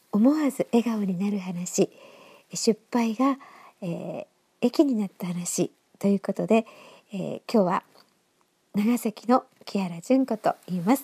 思わず笑顔になる話、失敗が、益になった話ということで、今日は長崎の木原純子と言います。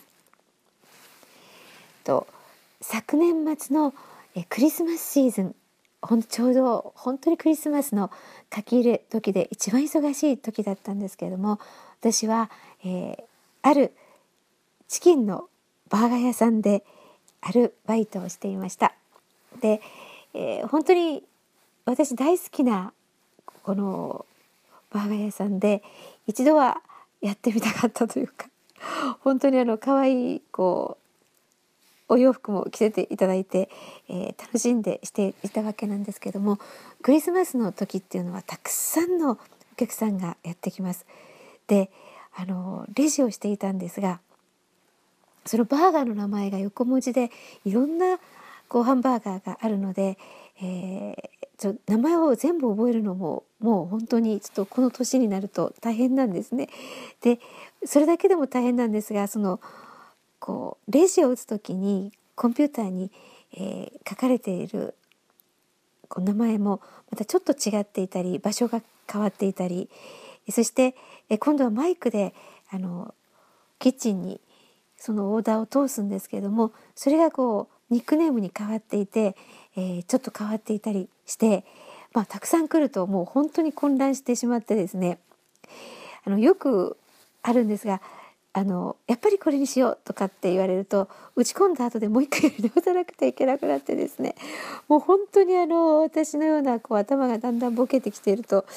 昨年末のクリスマスシーズン、ちょうど本当にクリスマスの書き入れ時で一番忙しい時だったんですけれども、私は、あるチキンのバーガー屋さんでアルバイトをしていました。で、本当に私大好きなこのバーガー屋さんで一度はやってみたかったというか、本当に可愛いお洋服も着せていただいて、楽しんでしていたわけなんですけども、クリスマスの時っていうのはたくさんのお客さんがやってきます。で、レジをしていたんですが、そのバーガーの名前が横文字でいろんなハンバーガーがあるので、名前を全部覚えるのももう本当にちょっとこの年になると大変なんですね。で、それだけでも大変なんですが、レジを打つ時にコンピューターに、書かれている名前もまたちょっと違っていたり、場所が変わっていたり、そして、今度はマイクでキッチンにそのオーダーを通すんですけれども、それがニックネームに変わっていて、ちょっと変わっていたりして、たくさん来るともう本当に混乱してしまってですね、よくあるんですが、やっぱりこれにしようとかって言われると、打ち込んだ後でもう一回やり直さなくてはいけなくなってですね、もう本当に私のような頭がだんだんボケてきていると、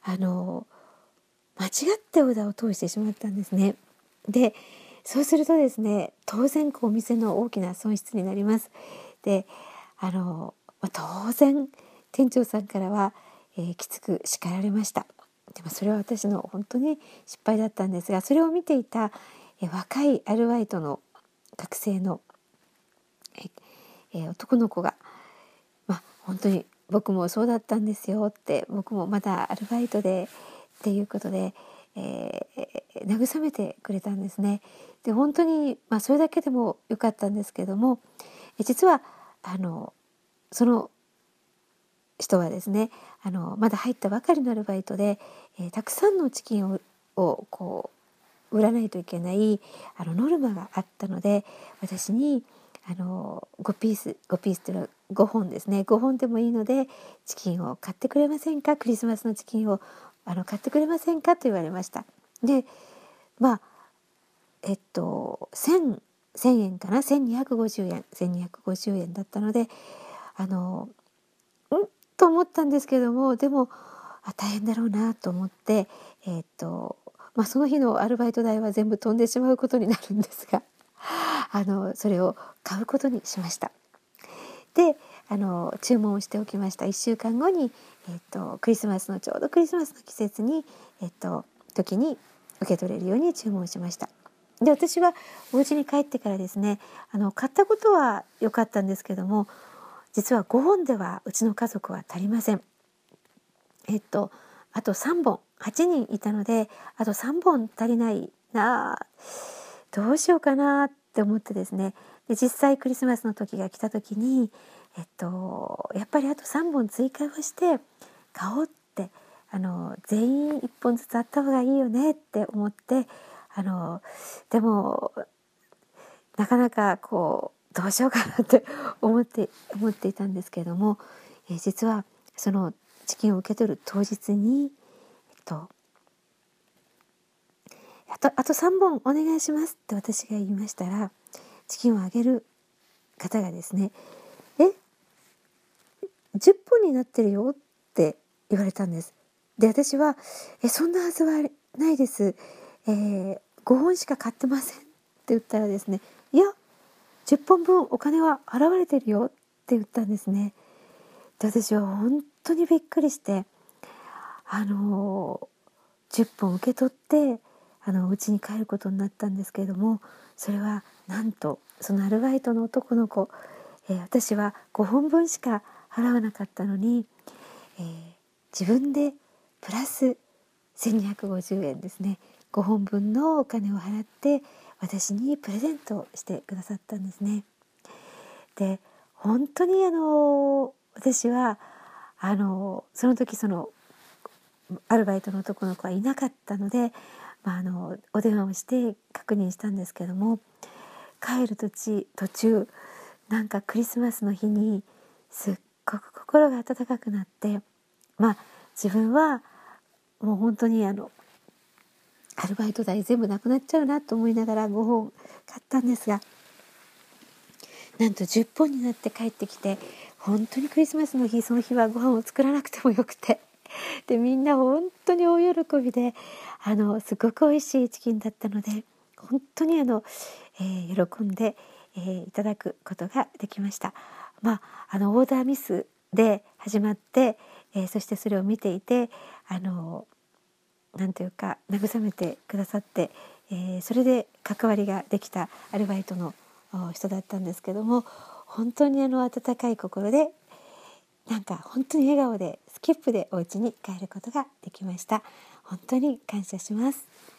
間違ってオーダーを通してしまったんですね。で、そうするとですね、当然お店の大きな損失になります。で、当然店長さんからは、きつく叱られました。でもそれは私の本当に失敗だったんですが、それを見ていた、若いアルバイトの学生の、男の子が、本当に僕もそうだったんですよって、僕もまだアルバイトでっていうことで、慰めてくれたんですね。で、本当に、それだけでもよかったんですけども、実はその人はですね、まだ入ったばかりのアルバイトで、たくさんのチキンを売らないといけないノルマがあったので、私に5ピースっていうのは5本ですね、5本でもいいのでチキンを買ってくれませんか、クリスマスのチキンを買ってくれませんかと言われました。で、1000円かな、1250円だったので、と思ったんですけども、でも大変だろうなと思って、その日のアルバイト代は全部飛んでしまうことになるんですが、それを買うことにしました。で、注文をしておきました。1週間後に、ちょうどクリスマスの季節に、時に受け取れるように注文しました。で、私はお家に帰ってからですね、買ったことは良かったんですけども、実は5本ではうちの家族は足りません。あと3本、8人いたので、あと3本足りないな、どうしようかなって思ってですね、で、実際クリスマスの時が来た時に、やっぱりあと3本追加をして買おうって、全員1本ずつあった方がいいよねって思って、でもなかなかどうしようかなって思っていたんですけれども、実はそのチキンを受け取る当日に、あと3本お願いしますって私が言いましたら、チキンをあげる方がですね、10本になってるよって言われたんです。で、私はそんなはずはないです、5本しか買ってませんって言ったらですね、いや10本分お金は払われてるよって言ったんですね。で、私は本当にびっくりして、10本受け取って家に帰ることになったんですけれども、それはなんとそのアルバイトの男の子、私は5本分しか払わなかったのに、自分でプラス1250円ですね、5本分のお金を払って私にプレゼントしてくださったんですね。で、 本当に私はその時アルバイトの男の子はいなかったので、お電話をして確認したんですけども、帰る途中なんかクリスマスの日にすっごく心が温かくなって、自分はもう本当にアルバイト代全部なくなっちゃうなと思いながら5本買ったんですが、なんと10本になって帰ってきて、本当にクリスマスの日、その日はご飯を作らなくてもよくて、でみんな本当に大喜びで、すごく美味しいチキンだったので、本当に喜んで、いただくことができました。オーダーミスで始まって、そしてそれを見ていて、なんというか慰めてくださって、それで関わりができたアルバイトの人だったんですけども、本当に温かい心で、なんか本当に笑顔でスキップでお家に帰ることができました。本当に感謝します。